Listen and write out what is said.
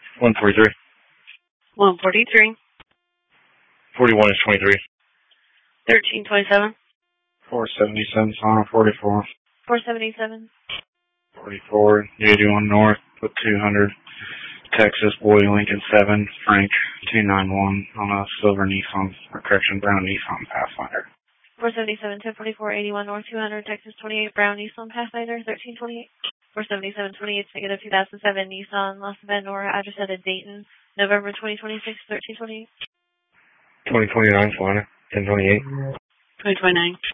143. 143. 41 is 23. 1327. 477, Sonora 44. 477. 44, 81 North, with 200. Texas, Boyd, Lincoln 7, Frank 291 on a silver Nissan, brown Nissan Pathfinder. 477, 1044, 81 North, 200, Texas 28, brown Nissan Pathfinder, 1328. 477, 28, negative 2007, Nissan Las Ventura, address at Dayton, November 2026, 1328. 2029, Solana, 1028. 2029.